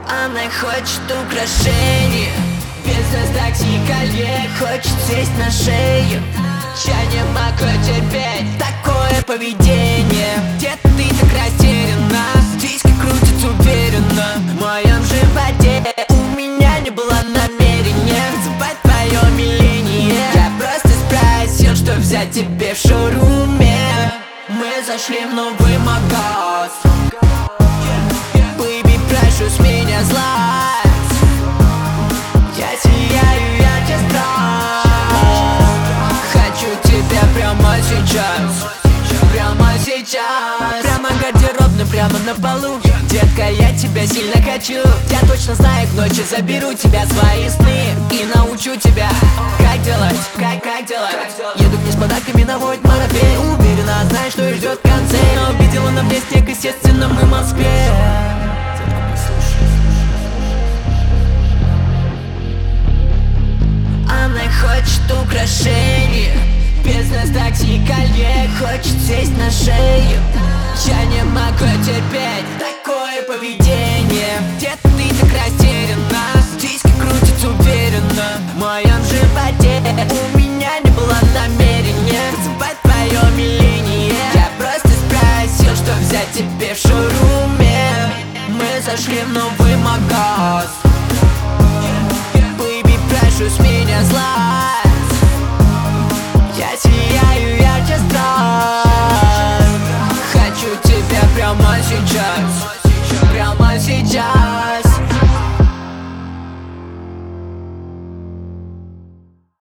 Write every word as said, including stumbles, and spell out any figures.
Она хочет украшений, бизнес, такси, коллег. Хочет сесть на шею, я не могу терпеть такое поведение. Где-то ты так растеряна, диски крутят уверенно в моем животе. У меня не было намерения звать твое умиление. Я просто спросил, что взять тебе в шоуруме. Мы зашли в новый магаз. Baby, прошу с меня злость. Я сияю, я тебе страсть. Хочу тебя прямо сейчас, прямо сейчас. Прямо гардеробно, прямо на полу. Детка, я тебя сильно хочу. Я точно знаю, к ночи заберу тебя в свои сны и научу тебя, как делать, как, как делать. Еду вниз с подарками на Войт Марабей. Уверена, знаешь, что ждет в конце. Но увидела на мне снег, естественно, мы в Москве. Она хочет украшений, бизнес, такси, коллег. Хочет сесть на шею, я не могу терпеть такое поведение. Где-то ты так растеряна, диски крутят уверенно в моем животе. У меня не было намерения звать твое умиление. Я просто спросил, что взять тебе в шоуруме. Мы зашли в новый